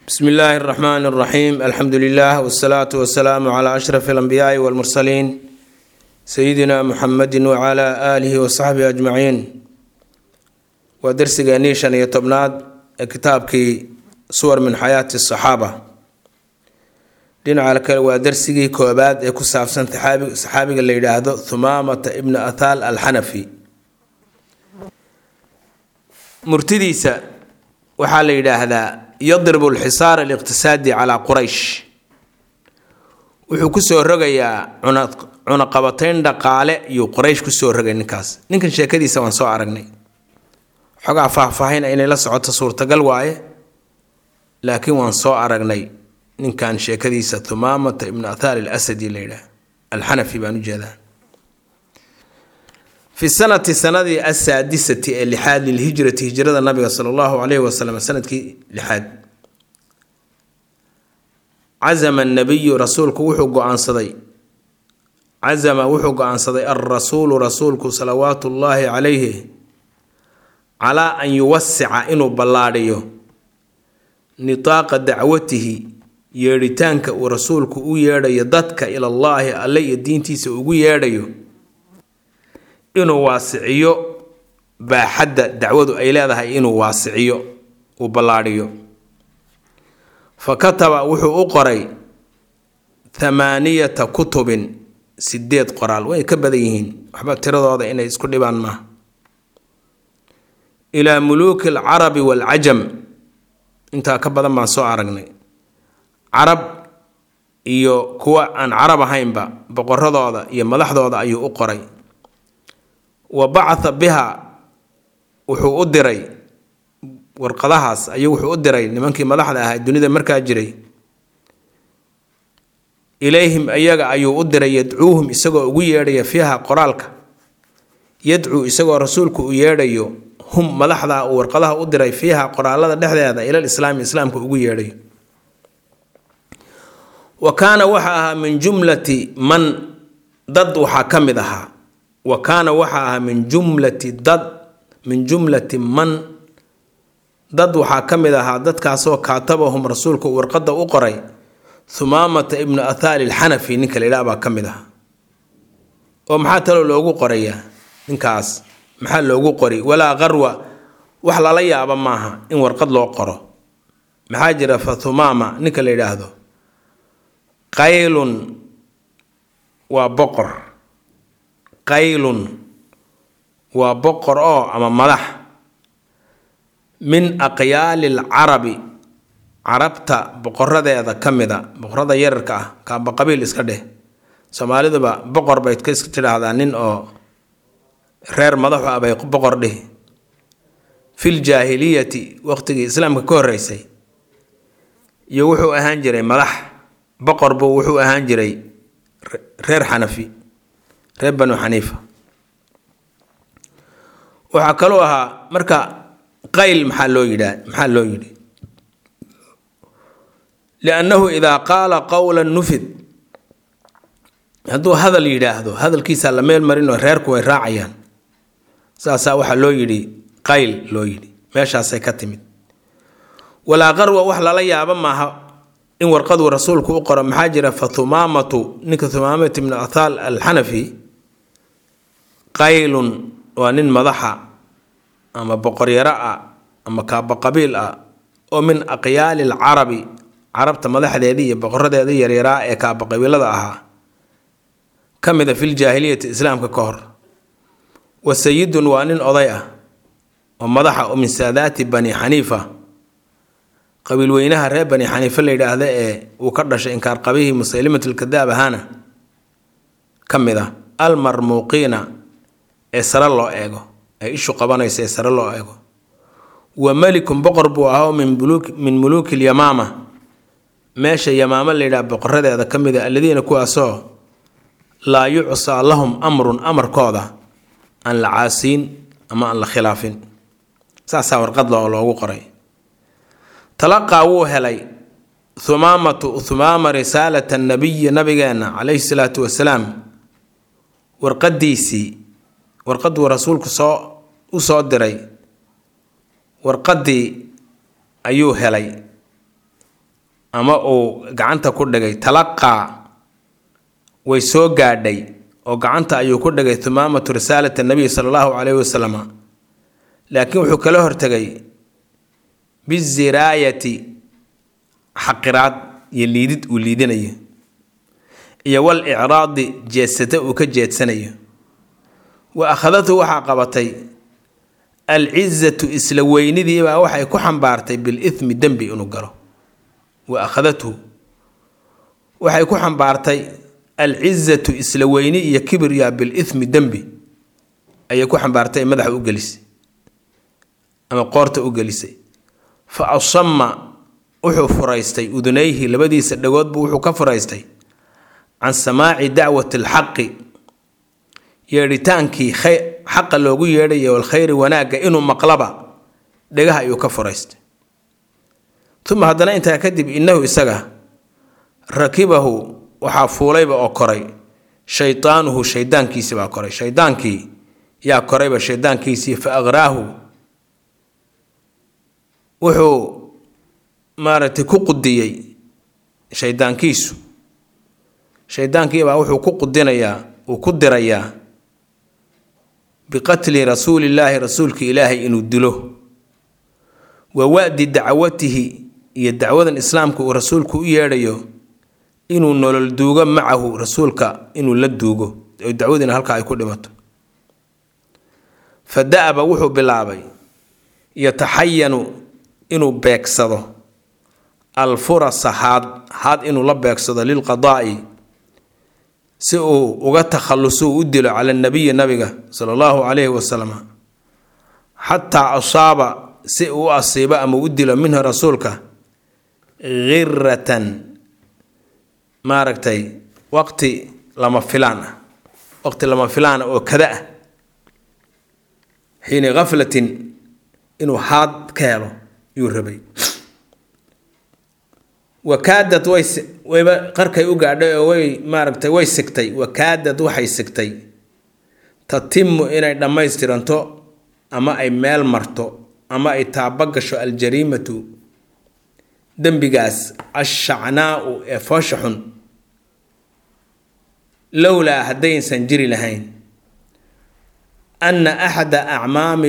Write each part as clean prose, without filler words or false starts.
بسم الله الرحمن الرحيم الحمد لله والصلاة والسلام على أشرف الأنبياء والمرسلين سيدنا محمد وعلى آله وصحبه أجمعين ودرس غنيشان يتبناد كتابك صور من حياة الصحابة دين على كل ودرسي كوباد يكسف سنة صحابي اللي يدعو ثمامة ابن أثال الحنفي مرتديسة وحال يدعو يضرب الحصار الاقتصادي على قريش wuxuu ku soo rogayaa cunaqabatayn dhaqaale iyo quraysh ku soo rogay ninkan sheekadiisa waan soo aragnay xogaa faahfaahin inay la socoto suurtagal waaye laakiin waan soo aragnay ninkan sheekadiisa Thumaamah ibn Athal al-Asadi leeyahay al-Hanafi baan u jeedaa في سنة السادسة لحاد الهجرة هجرة النبي صلى الله عليه وسلم سنة لحاد عزم النبي رسولك وحق عن صدي عزم وحق عن صدي الرسول رسولك صلوات الله عليه على أن يوسع إنه بلاريه نطاق دعوته يريتانك ورسولك ويرى يدتك إلى الله علي الدين تيس ويريه inuu waasiciyo baaxadda dacwadu ay leedahay inuu waasiciyo oo balaariyo fakataba wuxuu u qoray 8 kutubin 8 qoraal way ka badan yihiin waxba tiradooda inay isku dhibaan ma ila muluk al-arab wal-ajam inta ka badan baan soo aragnay arab iyo kuwa aan arab ahaynba boqoradooda iyo madaxdooda ayuu u qoray وبعث بها وحو أدري ورقضهاس أيو وحو أدري لمنكي ملاحظة الدنيا مركا جري إليهم أيها أيو أدري يدعوهم إساقوا ويري فيها قرالك يدعو إساقوا رسولك ويري هم ملاحظة ورقضها أدري فيها قرالة هذا إلى الإسلام ويري وكان وحاها من جملة من ضد وحاكمدها وكان وحاها من جملة من ضد وحاكمدها ضد كاسو كاتبهم رسولك ورقد أقري ثمامة ابن أثال الحنفي نكال إلابا كمدها ومحاتلو لوغو قرية نكاس محال لوغو قري ولا غروة وحلا ليا أبا ماها إن ورقد لو قرى محاجرة فثمامة نكال إلابا قيل وبقر قيل وبقر أما ملح من أقيال العرب عربت بقرة هذا كمذا بقرة يركع كبقبيل إسكده سمالي ذا بقر بيتكسر ترى هذا نين أو غير مضح أبي بقر ده في الجاهلية وقت الإسلام كوريسي يوحو أهانجري ملح بقر بوحو أهانجري غير حنفي reer banu xaniifa waxa kale oo aha marka qayl maxaa loo yiri لانه اذا قال قولا نفذ haduu hadal yiraahdo hadalkiisa la meel marino reerku way raacayaan saasa waxa loo yiri qayl loo yiri meeshaas ay ka timid wala qarwa wax la yaaba maaha in warqadu rasuulku u qoro maxaa jira Thumaamatu ninka Thumaamah ibn Athal al-Hanafi قيل وانين مدحا اما بقريراء اما كاب قبيل ومن اقيال العرب عربت مدحديدي بقرديدي يريراء كاب قبيلدا اها كمد في الجاهليه الاسلام ككهر وسيد وانين اضيئه ومدحا ومن سادات بني حنيفه قبيل وينها ريب بني حنيفه اللي يراهده وكدش انكار قبيه مسيلمه الكذاب هانا كمده المرموقين سر الله ايغو اي شو قبانيس سر الله ايغو وملك بقر بو من ملوك اليمامه ماشي يمامه ليدا بقرده كميده الذين كواسو لا يعصى لهم امر كودا ان العاسين اما ان الخلافين ساسا ورقد لو قري تلقى وهلي ثمامه رساله النبي نبينا عليه الصلاه والسلام ورقديسي ورقد ورسولك soo diray warqadii ayuu helay ama uu gacanta ku dhigay talaqaa way soo gaadhay oo gacanta ayuu ku dhigay thumaamatu risaalata nabiy sallallahu alayhi wasallam laakiin wuxuu kala hortagay biziraayati xaqiraad iyo liidid uu liidinayo iyo wal i'raadi jeesata uu ka jeedsanayo wa akhadatu waxa qabatay al-izzatu isla weynidii baa waxay ku xambaartay bil ithmi dambi inuu galo wa akhadatu waxay ku xambaartay al-izzatu isla weyni iyo kibriya bil ithmi dambi ay ku xambaartay madaxa u galisay ama qoorta u galisay fa asamma wuxuu furaystay udunayhi labadiisa dhagood buu wuxuu ka furaystay can samaaci dacwati alxaqi yeedhitaankii xaqa loogu yeedhayo walkhayri wanaagga inuu maqlaba dhagaha ayuu ka furaystay uma haddana intaa kadib innahu isaga rakibahu waxaa fuulayba oo koray shaydaanuhu shaydaankiisii baa koray shaydaankii yaa korayba shaydaankiisii fa aqraahu wuxuu maaragtay ku qudiyey shaydaankiisu shaydaankiibaa wuxuu ku qudinayaa uu ku dirayaa biqatli rasuulillaahi rasuulki ilaahay inuu dilo wa wa'di dacwatihi iyo dacwadan islaamka uu rasuulku u yeedhayo inuu nolol duugo macahu rasuulka inuu la duugo oo dacwadina halka ay ku dhimato fada'aba wuxuu bilaabay yataxayanu inuu beegsado alfurasa haad inuu la beegsado lilqadaa'i si uu uga takhalluso u dilo cala nabiyi nabiga sallallahu alayhi wasallam xataa asaaba si uu asiibo ama u dilo minhu rasuulka ghirratan maaragtay waqti lama filaan oo kada ah xiina ghaflatin inuu haad ka helo yuu rabay wakaadad wayba qarkay u gaadhay oo way maaragtay way sigtay wakaadad waxay sigtay tatimu inay dhammaystiranto ama ay meel marto ama ay taaba gasho aljariimatu dembigaas ashacnaa'u ee foosha xun lowlaa haddaysan jiri lahayn anna axada acmaami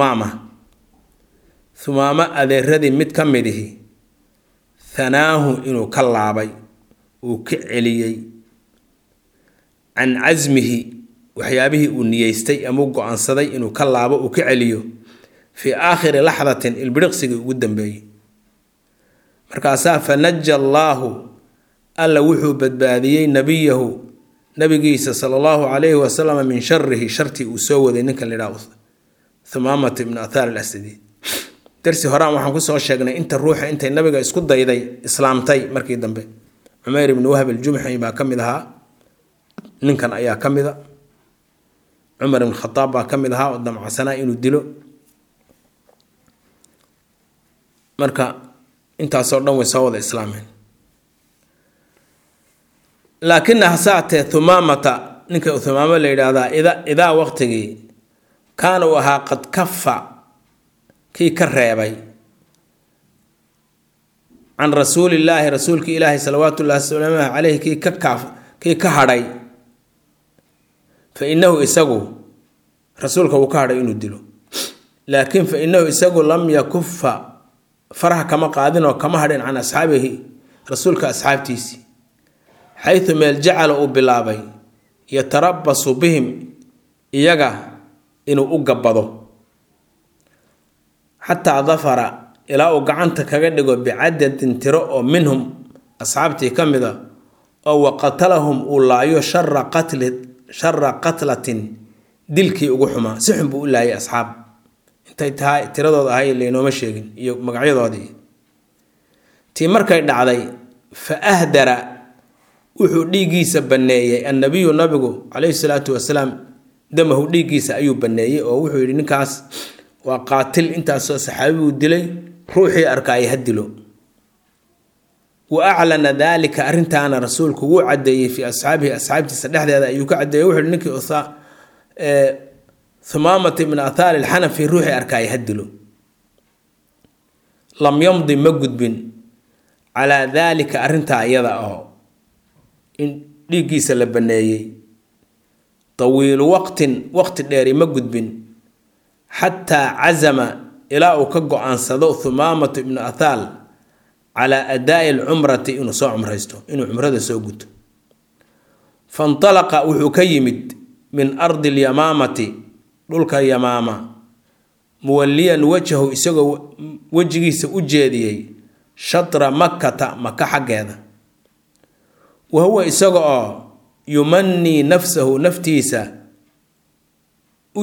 thumaama adeeradii mid ka midihi hanaahu inuu ka laabay uu ka celiyey can casmihi waxyaabihii uu niyeystay ama u go-aansaday inuu ka laabo uu ka celiyo fii aakhiri laxdatin ilbiriqsigii ugu dambeeyey markaasaa fanaja allaahu alla wuxuu badbaadiyey nabiyahu nabigiisa sala allahu calayhi wasalam min sharihi shartii uu soo waday ninkan la yidhaha thumaamata ibnu athaar al-asadi darsi horaan waxaan kusoo sheegnay inta ruuxa intay nabiga isku dayday islaamtay markii dambe cumayr ibnu wahab al-jumxi baa ka mid ahaa ninkan ayaa ka mida cumar ibn khataab baa ka mid ahaa oo damacsanaa inuu dilo marka intaasoo dhan way soo wada islaameen laakina hasaatee thumaamata ninka thumaamo la yidhaahdaa idaa waqtigii kaana uu ahaa qad kafa kii ka reebay can rasuulillaahi rasuulki ilaahi salawaatullahi wasalaamu caleyhi kii ka hadhay fa innahu isagu rasuulka uu ka hadhay inuu dilo laakiin fa innahu isagu lam yakufa faraha kama qaadin oo kama hadhin can asxaabihi rasuulka asxaabtiisii xaytu meel jacala uu bilaabay yatarabasu bihim iyaga inuu u gabbado xataa dafara ilaa uu gacanta kaga dhigo bicadadin tiro oo minhum asxaabtii ka mida oo waqatalahum uu laayo shara qatlatin dilkii ugu xumaa si xun buu u laayay asxaab intay tahay tiradooda ahay laynooma sheegin iyo magacyadoodii tii markay dhacday fa ahdara wuxuu dhiiggiisa banneeyey annabiyu nabigu calayhi salaatu wasalaam damahu dhiiggiisa ayuu banneeyey oo wuxuu yidhi ninkaas waa qaatil intaasoo saxaabigu dilay ruuxii arkaayay ha dilo wa aclana daalika arrintaana rasuulku wuu caddeeyey fii asxaabihi asxaabtiisa dhexdeeda ayuu ka caddeeyey wuxuu ninkii thumaamata ibn athaar alxanafi ruuxii arkaayay ha dilo lam yamdi ma gudbin calaa daalika arrintaa iyada oo in dhiiggiisa la baneeyey tawiilu waqti dheeri ma gudbin xataa casama ilaa uu ka go-aansado Thumaamatu ibnu Athaal calaa adaa'i alcumrati inuu soo cumraysto inuu cumrada soo guto fantalaqa wuxuu ka yimid min ardi alyamaamati dhulka yamaama muwalliyan wajhahu isagoo wejigiisa u jeediyey shatra makkata maka xaggeeda wa huwa isaga oo yumannii nafsahu naftiisa u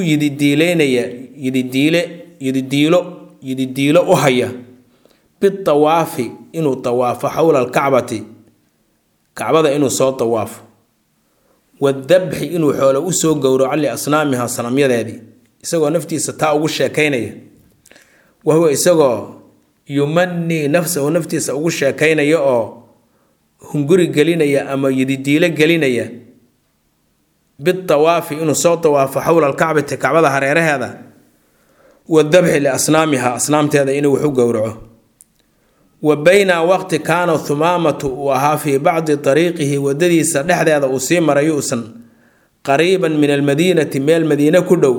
yididiilo u haya bitawaafi inuu tawaafo xowla alkacbati kacbada inuu soo tawaafo wadabxi inuu xoolo u soo gowraco liasnaamiha sanamyadeedii isagoo naftiisa taa ugu sheekaynaya wa huwa isagoo yumannii nafsahu naftiisa ugu sheekaynaya oo hunguri gelinaya ama yididiilo gelinaya bitawaafi inuu soo tawaafo xowla alkacbati kacbada hareeraheeda wadabxi liasnaamiha asnaamteeda inuu wax u gowraco wa bayna waqti kaana Thumaamatu uu ahaa fii bacdi ariiqihi wadadiisa dhexdeeda uu sii marayo uusan qariiban min almadiinati meel madiine ku dhow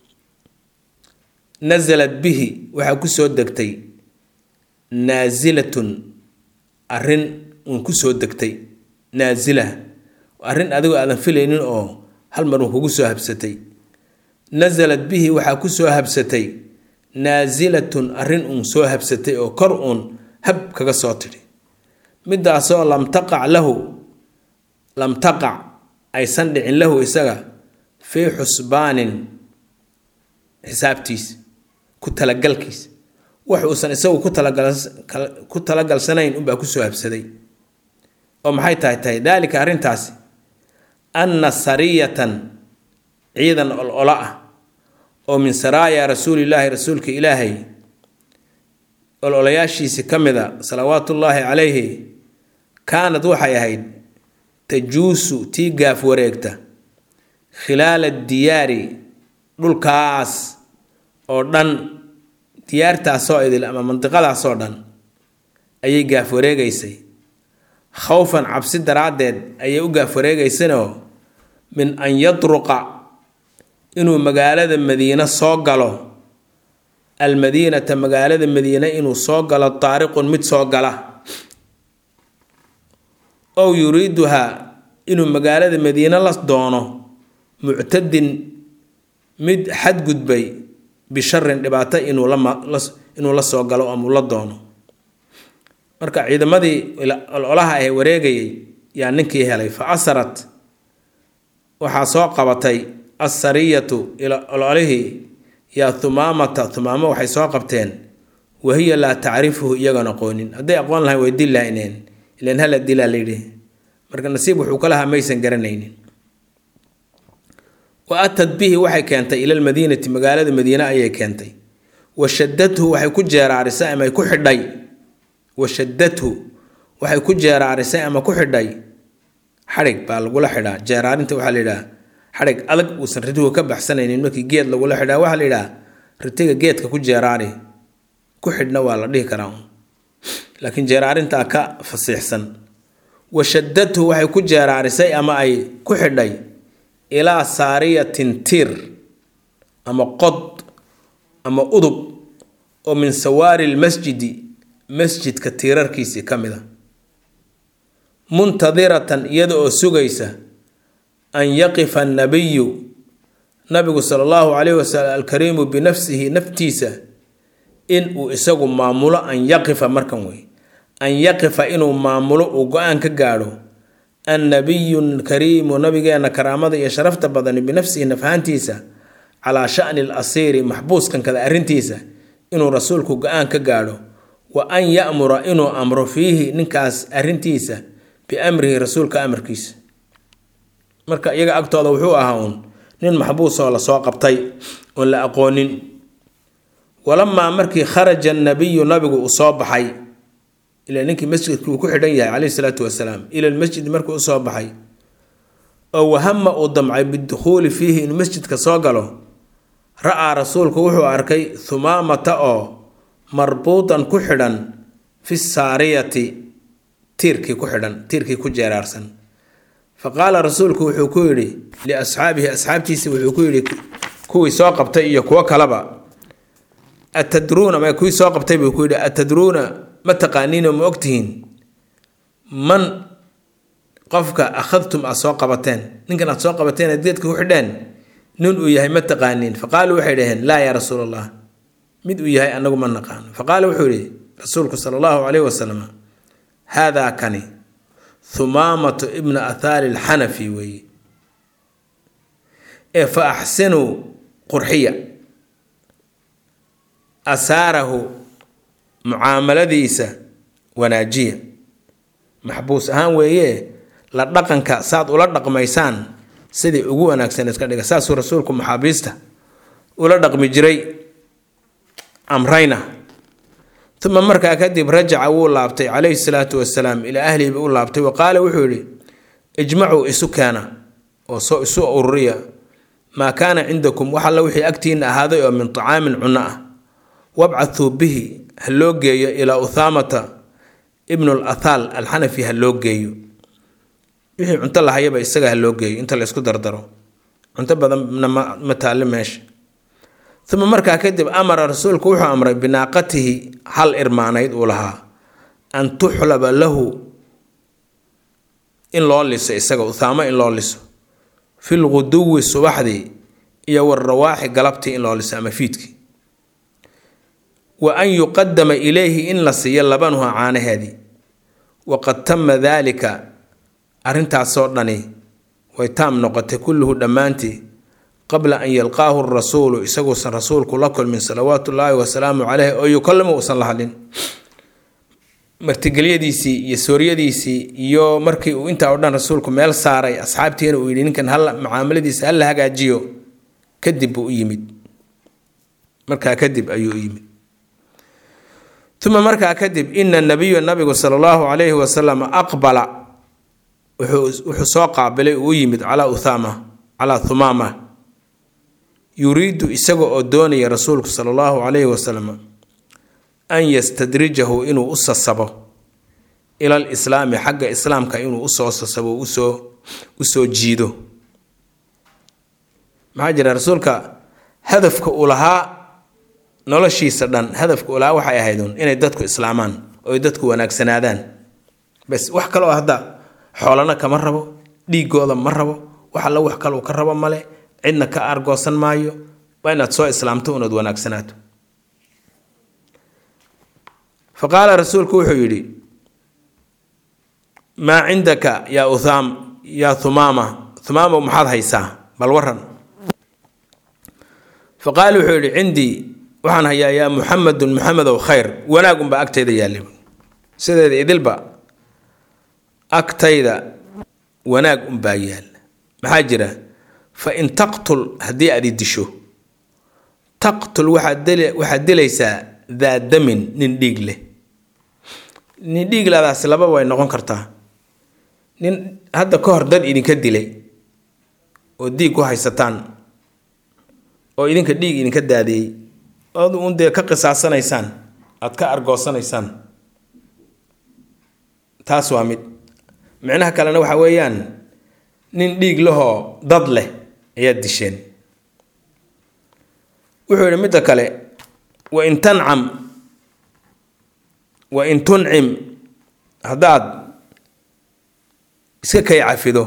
nasalat bihi waxaa ku soo degtay naazilatun arrin uun ku soo degtay naasila arrin adigoo aadan filaynin oo hal mar uun kugu soo habsatay nasalat bihi waxaa ku soo habsatay naasilatun arrin uun soo habsatay oo kor uun hab kaga soo tidhi midaasoo lam taqac aysan dhicin lahu isaga fii xusbaanin xisaabtiis ku talagalkiis wax uusan isagu ku talagalsanayn unbaa ku soo habsaday oo maxay tahay daalika arrintaasi anna sariyatan ciidan olola ah oo min saraaya rasuulillaahi rasuulka ilaahay ololayaashiisi ka mida salawaatullaahi calayhi kaanad waxay ahayd tajuusu tii gaaf wareegta khilaala diyaari dhulkaas oo dhan diyaartaasoo idil ama mandiqadaasoo dhan ayay gaaf wareegaysay khawfan cabsi daraaddeed ayay u gaaf wareegaysanoo min an yadruqa inuu magaalada madiine soo galo almadiinata magaalada madiine inuu soo galo taariqun mid soo gala ow yuriiduhaa inuu magaalada madiine la doono muctadin mid xadgudbay bisharin dhibaato inuu la soo galo ama la doono marka ciidamadii ololaha ah wareegayay yaa ninkii helay fa asarat waxaa soo qabatay assariyatu ololihii yaa Thumaamo waxay soo qabteen wahiya laa tacrifuhu iyagoon aqoonin hadday aqoon lahayn way dil lahayneen ilan hala dilaa layidhi marka nasiib wuxuu ka lahaa maysan garanaynin wa atad bihi waxay keentay ila almadiinati magaalada madiine ayay keentay washadathu waxay ku jeeraarisay ama ku xidhay ku xidhay xarig baa lagula xidhaa jeeraarinta waxaa la yidhaha xarig adag uusan ritigu ka baxsanaynin markii geed lagula xidhaa waxaa la yidhaha ritiga geedka ku jeeraari ku xidhna waa la dhihi karaa laakiin jeeraarintaa ka fasiixsan washadathu waxay ku jeeraarisay ama ay ku xidhay ilaa saariyatin tiir ama qod ama udub oo min sawaari lmasjidi masjidka tiirarkiisii ka mid a muntadiratan iyada oo sugaysa an yaqifa annabiyu nabigu sala allahu calayhi wasalam alkariimu binafsihi naftiisa in uu isagu maamulo an yaqifa markan wey an yaqifa inuu maamulo uu go-aan ka gaadho annabiyu lkariimu nabigeena karaamada iyo sharafta badani binafsihi nafhaantiisa calaa sha'ni alasiiri maxbuuskan kada arrintiisa inuu rasuulku go-aan ka gaadho wa an ya'mura inuu amro fiihi ninkaas arrintiisa biamrihi rasuulka amarkiisa marka iyaga agtooda wuxuu ahaa uun nin maxbuus oo lasoo qabtay oon la aqoonin walamaa markii kharaja annabiyu nabigu uu soo baxay ilaa ninkii masjidkii uu ku xidhan yahay calayhi salaatu wasalaam ila almasjid markuu u soo baxay oo wahama uu damcay bidukhuuli fiihi inuu masjidka soo galo ra'aa rasuulku wuxuu arkay Thumaamata oo marbuutan ku xidhan fi saariyati tiirkii ku xidhan tiirkii ku jeeraarsan faqaala rasuulku wuxuu ku yidhi liasxaabihi asxaabtiisa wuxuu ku yidhi kuwii soo qabtay iyo kuwo kaleba atadruuna ma kuwii soo qabtay buu ku yidhi atadruuna ma taqaaniinoo ma ogtihiin man qofka akhadtum aad soo qabateen ninkan aad soo qabateen aad geedka ku xidheen nin uu yahay ma taqaaniin faqaaluu waxay dhaheen laa yaa rasuul allah mid uu yahay anagu ma naqaano faqaala wuxuu yidhi rasuulku sala allahu calayhi wasalam haadaa kani humaamatu ibna athaali alxanafi weeye ee fa axsinuu qurxiya asaarahu mucaamaladiisa wanaajiya maxbuus ahaan weeye la dhaqanka saad ula dhaqmaysaan sidii ugu wanaagsan iska dhiga saasuu rasuulku maxaabiista ula dhaqmi jiray amrayna uma markaa kadib rajaca wuu laabtay calayhi salaatu wasalaam ilaa ahlihiiba u laabtay wa qaala wuxuu yidhi ijmacuu isu keena oo soo isu ururiya maa kaana cindakum wax alla wixii agtiinna ahaaday oo min طacaamin cunno ah wabcathuu bihi ha loo geeyo ilaa uthaamata ibnu lathaal alxanafi ha loo geeyo wixii cunto lahayaba isaga ha loo geeyo inta la isku dardaro cunto badanna ma taalli meesha uma markaa kadib amara rasuulku wuxuu amray binaaqatihi hal irmaanayd uu lahaa an tuxlaba lahu in loo liso isaga uthaamo in loo liso fi lguduwi subaxdii iyo warawaaxi galabtii in loo liso ama fiidkii wa an yuqadama ilayhi in la siiyo labanuha caanaheedii waqad tama daalika arrintaasoo dhani way taam noqotay kulluhu dhammaantii qabla an yalqaahu rasuulu isaguusan rasuulku la kulmin salawaatu ullaahi wasalaamu caleyh oo yukallimu uusan la hadlin martigelyadiisii iyo sooryadiisii iyo markii uu intaa o dhan rasuulku meel saaray asxaabtiina uu yidhi ninkan mucaamaladiisa hala hagaajiyo kadib buu u yimid markaa kadib ayuu u yimid uma markaa kadib ina nabiyu nabigu sala allahu calayhi wasalam aqbala wuxuu soo qaabilay uu u yimid calaa thumaama yuriidu isaga oo doonaya rasuulku sala allahu calayhi wasalam an yastadrijahu inuu u sasabo ila alislaami xagga islaamka inuu usoo sasabo usoo jiido maxaa jira rasuulka hadafka uu lahaa noloshiisa dhan hadafka uu lahaa waxay ahayd inay dadku islaamaan oo ay dadku wanaagsanaadaan bas wax kaloo hadda xoolana kama rabo dhiigooda ma rabo wax alla wax kale uu ka rabo male cidna ka argoosan maayo waa inaad soo islaamto unaad wanaagsanaato faqaala rasuulku wuxuu yidhi maa cindaka yaa thumaama maxaad haysaa bal waran faqaala wuxuu yidhi cindii waxaan hayaa yaa muxamedun muxamedow khayr wanaag unbaa agtayda yaallay sideeda idilba agtayda wanaag unbaa yaalla maxaa jira fa in taqtul haddii aad i disho taqtul waxaad dilaysaa daa damin nin dhiig leh nin dhiig ladaasi laba way noqon kartaa nin hadda ka hor dad idinka dilay oo dhiig ku haysataan oo idinka dhiig idinka daadiyey ood uun dee ka qisaasanaysaan aad ka argoosanaysaan taas waa mid micnaha kalena waxa weeyaan nin dhiig lahoo dad leh ayaad disheen wuxuu yidhi midda kale wain tuncim haddaad iska kay cafido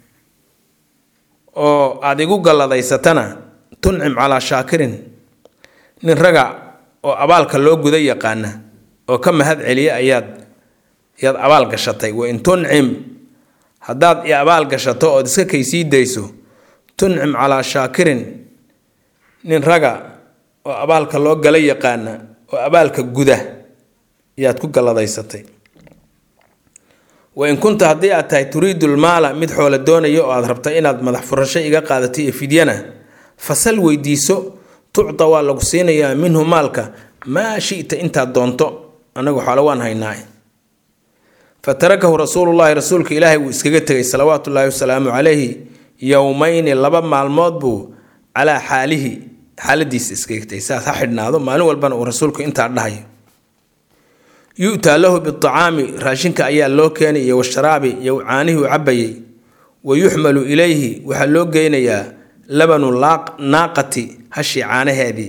oo aada igu galladaysatana tuncim calaa shaakirin nin raga oo abaalka loo guda yaqaana oo ka mahad celiya ayaad abaal gashatay wain tuncim haddaad i abaal gashato ood iska kay sii dayso tuncim calaa shaakirin nin raga oo abaalka loo gala yaqaana oo abaalka guda ayaad ku galladaysatay wain kunta haddii aad tahay turiidu lmaala mid xoola doonaya oo aad rabta inaad madax furasho iga qaadato iyo fidyana fasal weydiiso tucta waa lagu siinayaa minhu maalka maa shita intaad doonto anagu xoolo waan haynaa fatarakahu rasuulullaahi rasuulka ilaahay wuu iskaga tegay salawaatu ullaahi wasalaamu calayhi yowmayni 2 maalmood buu calaa xaaladiisa iskaga tegay saas ha xidhnaado maalin walbana uu rasuulku intaa dhahayo yu'taa lahu biacaami raashinka ayaa loo keenay iyo washaraabi iyo caanihii u cabayay wayuxmalu ilayhi waxaa loo geynayaa labanu naaqati hashii caanaheedii.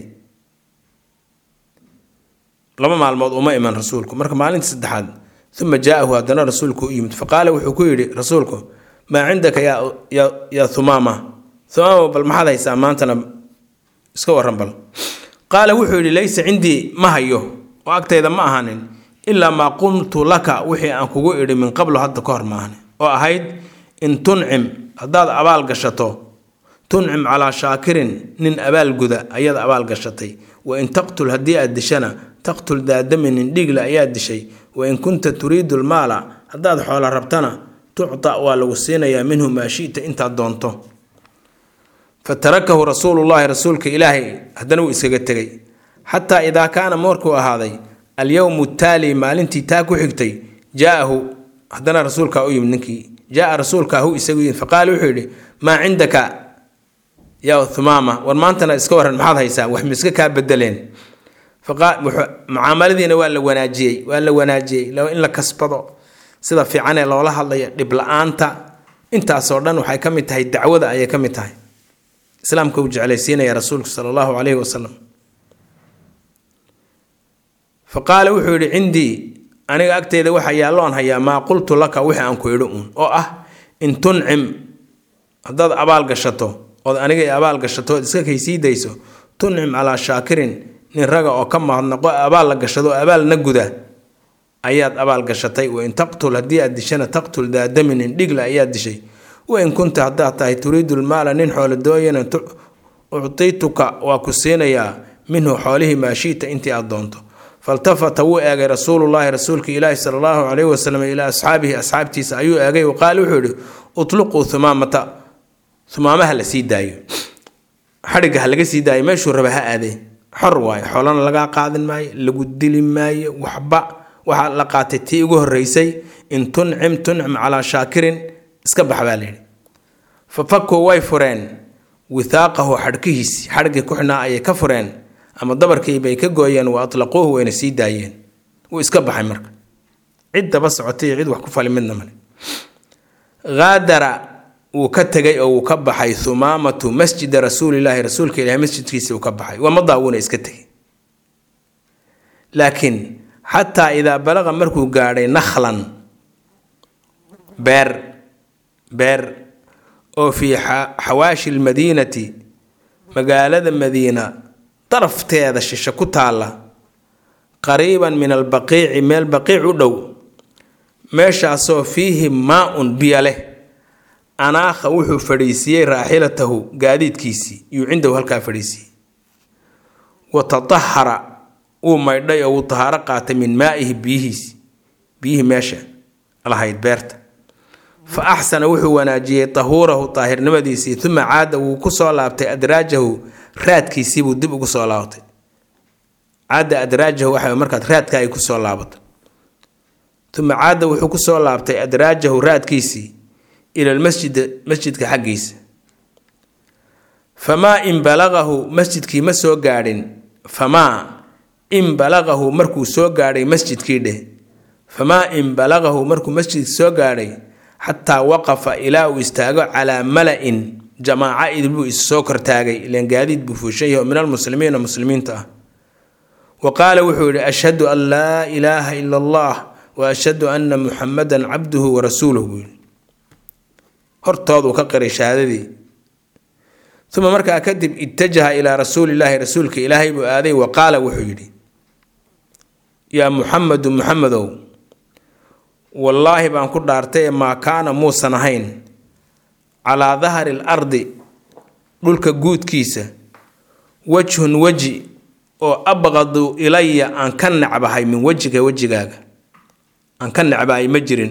2 maalmood uma iman rasuulku. marka maalintii saddexaad uma jaa'ahu haddana rasuulku u yimid faqaala wuxuu ku yidhi rasuulku maa cindaka yaa thumaama bal maxaad haysaa maantana iska waran bal. qaala wuxuu yidhi laysa cindii ma hayo oo agtayda ma ahanin ilaa maa qultu laka wixii aan kugu idhi min qablo hadda ka hor maahan oo ahayd in tuncim haddaad abaal gashato tuncim calaa shaakirin nin abaal guda ayaad abaal gashatay wa in taqtul haddii aad dishana taqtul daadami nin dhigla ayaad dishay wa in kunta turiidu lmaala haddaad xoola rabtana tucta waa lagu siinayaa minhu maa shi'ta intaad doonto. fatarakahu rasuulullaahi rasuulka ilaahay haddana wuu iskaga tegay xataa idaa kaana markuu ahaaday alyowmu taali maalintii taa ku xigtay jaa'ahu haddana rasuulkaa u yimid ninkii jaa'a rasuulkaa hu isagu yimid faqaala wuxuu yidhi maa cindaka yaa thumaama war maantana iska waran maxaad haysaa wax miska kaa bedeleen. mucaamaladiina waa la wanaajiyey in la kasbado sida fiican ee loola hadlaya dhib la-aanta intaasoo dhan waxay ka mid tahay dacwada ayay ka mid tahay islaamka uu jeclaysiinaya rasuulku sala allahu calayhi wasalam. faqaala wuxuu yidhi cindii aniga agteyda waxa yaalloon hayaa maa qultu laka wixii aan ku idhi uun oo ah in tuncim haddaad abaal gashato ood aniga abaal gashato ood iska kaysii dayso tuncim calaa shaakirin nin raga oo ka mahadnaqo abaal la gashado abaalna guda ayaad abaal gashatay wa in taqtul haddii aad dishana taqtul daadami nin dhigla ayaad dishay wa in kunta haddaad tahay turiidu lmaala nin xoolo dooyana uctituka waa ku siinayaa minhu xoolihii maa shi'ta intii aad doonto. faltafata wuu eegay rasuulullaahi rasuulka ilaahi sala allahu calayhi wasalam ilaa asxaabihi asxaabtiisa ayuu eegay waqaala wuxuu yidhi utluquu thumaamaha la sii daayo xadhigga ha laga sii daayo meeshuu raba ha aadee xor waayo xoolana lagaa qaadan maayo lagu dili maayo waxba waxaa la qaatay tii ugu horreysay in tuncim calaa shaakirin iska bax baa layidhi. fafakuu way fureen withaaqahu xadhkihiisi xadhgii ku xidhnaa ayay ka fureen ama dabarkii bay ka gooyeen wa atlaquuhu wayna sii daayeen wuu iska baxay marka cid daba socotay cid wax ku fali midna male. haadara wuu ka tegay oo wuu ka baxay thumaamatu masjida rasuulilaahi rasuulka ilaahay masjidkiisa uu ka baxay wamadaa wuuna iska tegay. laakiin xataa idaa balaqa markuu gaadhay nakhlan beer oo fii xawaashi lmadiinati magaalada madiina darafteeda shisha ku taalla qariiban min albaqiici meel baqiic u dhow meeshaasoo fiihi maa-un biyo leh anaakha wuxuu fadhiisiiyey raaxilatahu gaadiidkiisii yuu cindahu halkaa fadhiisiiyey wa tatahara wuu maydhay oo wuu tahaaro qaatay min maa'ihi biyihii meesha lahayd beerta fa axsana wuxuu wanaajiyey tahuurahu daahirnimadiisii uma caada wuu ku soo laabtay adraajahu raadkiisiibuu dib ugu soo laabatay. caada adraajahu waxa markaad raadka ay ku soo laabato uma caada wuxuu ku soo laabtay adraajahu raadkiisii ila almasjid masjidka xaggiisa. famaa in balagahu masjidkii ma soo gaadhin famaa in balagahu markuu soo gaadhay masjidkii dheh famaa in balagahu markuu masjidka soo gaadhay xataa waqafa ilaa uu istaago calaa mala-in jamaaca idbuu is soo kortaagay ilaan gaadiid buu fuushan yahay oo min almuslimiina muslimiinta ah. wa qaala wuxuu yidhi ashhadu an laa ilaaha ila allah wa ashhadu anna muxamadan cabduhu wa rasuuluhu buu yidhi hortooduu ka qiray shahaadadii. uma markaa kadib ittajaha ilaa rasuulilaahi rasuulka ilaahay buu aaday wa qaala wuxuu yidhi yaa muxamedu muxamedow wallaahi baan ku dhaartay maa kaana muusan ahayn calaa dahri lardi dhulka guudkiisa wajhun weji oo abqadu ilaya aan ka necbahay min wejigaaga aan ka necbahay ma jirin.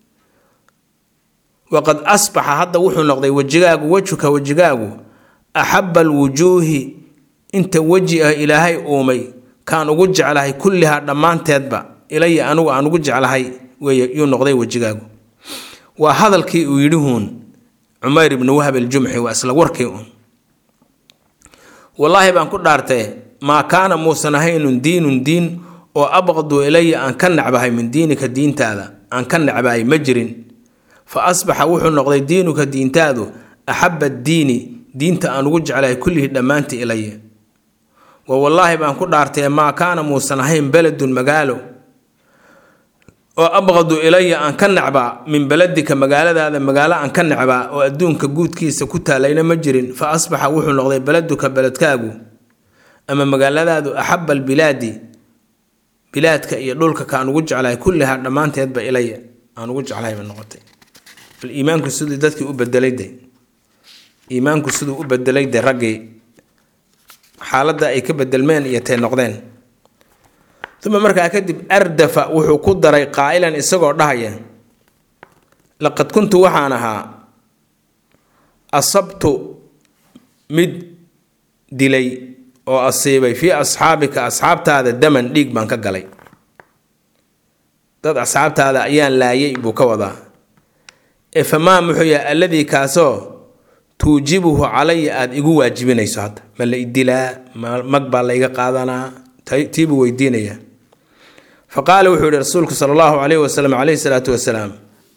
waqad asbaxa hadda wuxuu noqday wejigaagu axaba alwujuuhi inta weji ah ilaahay uumay kaan ugu jeclahay kullihaa dhammaanteedba ilaya anugu aan ugu jeclahay yuu noqday wejigaagu. waa hadalkii uu yidhi huun cumayr ibnu wahab aljumxi waa isla warkii uun. wallaahi baan ku dhaartee maa kaana muusan ahaynun diin oo abqadu ilaya aan ka nacbahay min diinika diintaada aan ka nacbahay ma jirin fa asbaxa wuxuu noqday diinuka diintaadu axabba diini diinta aan ugu jeclahay kullihi dhammaantii ilaya wa wallaahi baan ku dhaartay maa kaana muusan ahayn beledun magaalo oo abqadu ilaya aan ka nacbaa min beledika magaaladaada magaalo aan ka nacbaa oo adduunka guudkiisa ku taalayna ma jirin fa asbaxa wuxuu noqday beleduka beledkaagu ama magaaladaadu axabba albilaadi bilaadka iyo dhulka kaan ugu jeclahay kullihaa dhammaanteedba ilaya aan ugu jeclahay ba noqotay iimaanku siduu dadkii u bedelayday iimaanku siduu u bedelayday raggii xaaladda ay ka bedelmeen iyo tay noqdeen uma markaa kadib ardafa wuxuu ku daray qaa'ilan isagoo dhahaya laqad kuntu waxaan ahaa asabtu mid dilay oo asiibay fii asxaabika asxaabtaada daman dhiig baan ka galay dad asxaabtaada ayaan laayay buu ka wadaa famaa muxuu yahay alladii kaasoo tuujibuhu calaya aada igu waajibinayso hadda ma la idilaa mag baa layga qaadanaa tiibuu weydiinayaa faqaala wuxuu yihi rasuulku sala allahu calayhi wasalam calayhi salaatu wasalaam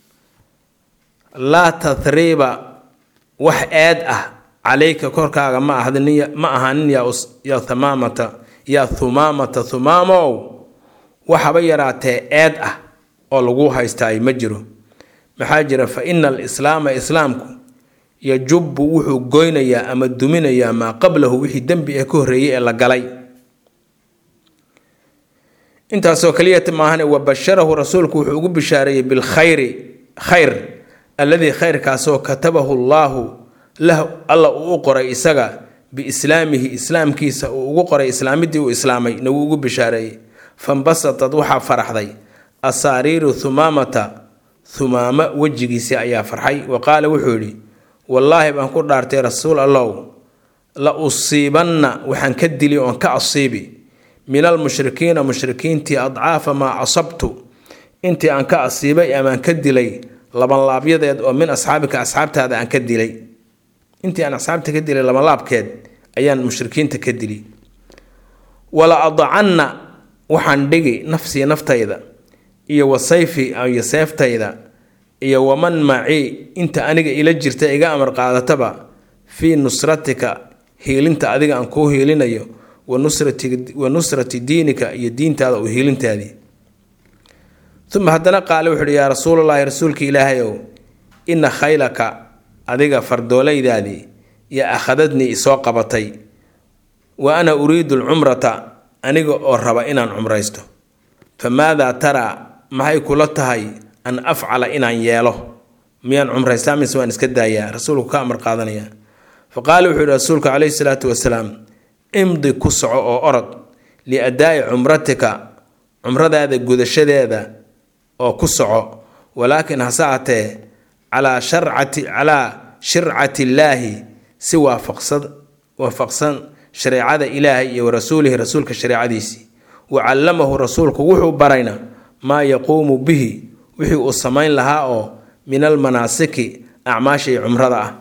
laa tathriiba wax eed ah calayka korkaaga ma ahaanin yaa thumaamata thumaamow waxaba yaraatee eed ah oo lagu haystaay ma jiro maxaa jira fa ina alislaama islaamku yajubbu wuxuu goynayaa ama duminayaa maa qablahu wixii dembi ee ka horreeyey ee la galay intaasoo kaliyata maahane wabasharahu rasuulku wuxuu ugu bishaareeyey bilkhayri khayr alladii khayrkaasoo katabahu allaahu lahu alla uu u qoray isaga biislaamihi islaamkiisa uu ugu qoray islaamidii uu islaamay na wuu ugu bishaareeyey fambasatad waxaa faraxday asaariiru thumaamata thumaama wejigiisii ayaa farxay wa qaala wuxuu yidhi wallaahi baan ku dhaartay rasuul allow la usiibanna waxaan ka dili oon ka asiibi min almushrikiina mushrikiintii adcaafa maa asabtu intii aan ka asiibay amaan ka dilay labanlaabyadeed oo min asxaabika asxaabtaada aan ka dilay intii aan asxaabta ka dilay labanlaabkeed ayaan mushrikiinta ka dili wala adacanna waxaan dhigi nafsii naftayda iyo wasayfi iyo seeftayda iyo waman macii inta aniga ila jirta iga amar qaadataba fii nusratika hiilinta adiga aan kuu hiilinayo wa nusrati diinika iyo diintaada u hiilintaadii uma haddana qaale wuxuu uhi yaa rasuulallaahi rasuulka ilaahayow ina khaylaka adiga fardoolaydaadii yo akhadadnii isoo qabatay wa ana uriidu alcumrata aniga oo raba inaan cumraysto famaadaa taraa maxay kula tahay an afcala inaan yeelo miyaan cumraystaa mise waan iska daayaa rasuulku ka amar qaadanaya fa qaala wuxuu yihi rasuulka calayhi salaatu wasalaam imdi ku soco oo orod liadaa'i cumratika cumradaada gudashadeeda oo ku soco walaakin hase atee calaa shircati illaahi si waafaqsan shareecada ilaahay iyo warasuulihi rasuulka shareecadiisii wa callamahu rasuulku wuxuu barayna maa yaquumu bihi wixii uu samayn lahaa oo min almanaasiki acmaashii cumrada ah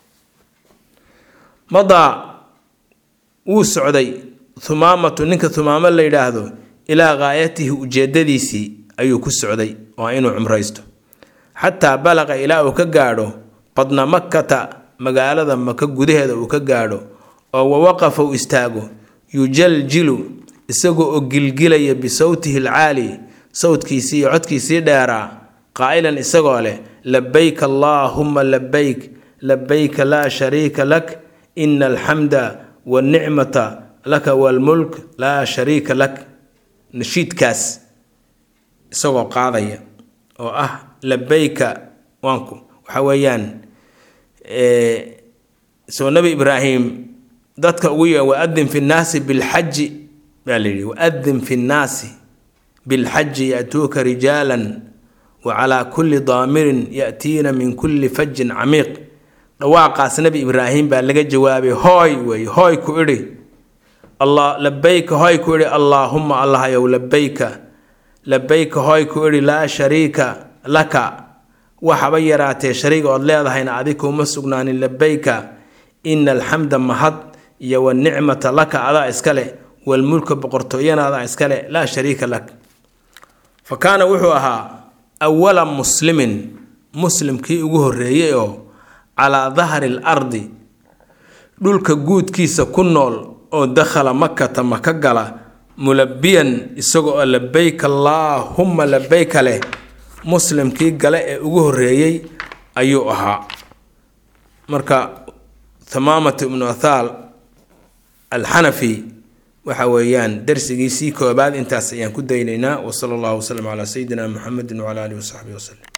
madaa wuu socday thumaamatu ninka thumaamo la yidhaahdo ilaa gaayatihi ujeedadiisii ayuu ku socday oo inuu cumraysto xataa balaqa ilaa uu ka gaadho badna makkata magaalada maka gudaheeda uu ka gaadho oo wawaqafa uu istaago yujaljilu isagoo oo gilgilaya bisawtihi alcaali sawtkiisii iyo codkiisii dheeraa qaa'ilan isagoo leh labayk allaahumma labayk labayka laa shariika lak ina alxamda wanicmata laka walmulk laa shariika lak nashiidkaas isagoo qaadaya oo ah labayka waanku waxa weeyaan soo nabi ibraahim dadka ugu yeeray waadin fi nnaasi bilxaji baa la yidhi waadin fi nnaasi bilxaji ya'tuuka rijaalan wacalaa kulli daamirin ya'tiina min kulli fajin camiiq dhawaaqaas nabi ibraahim baa laga jawaabay hooy wey hooy ku idhi allah labayka hooy ku idhi allaahumma allahayow labayka labayka hooy ku idhi laa shariika laka waxaba yaraatee shariiga ood leedahayna adig kuma sugnaanin labayka ina alxamda mahad iyo wanicmata laka adaa iska leh والملك بقرطوينا هذا إسكاله لا شريك لك فكان وحوها أول مسلم كي ugu على ظهر الأرض دولك جود كيسا كنول أو دخل مكة مكة ملبيا إسقوا لبيك اللهم لبيك له مسلم كي قال ugu أيوها مركا ثمامة بن أثال الحنفي وحويان درسي سيكو بعد انت سيان كدينينا وصلى الله وسلم على سيدنا محمد وعلى آله وصحبه وسلم.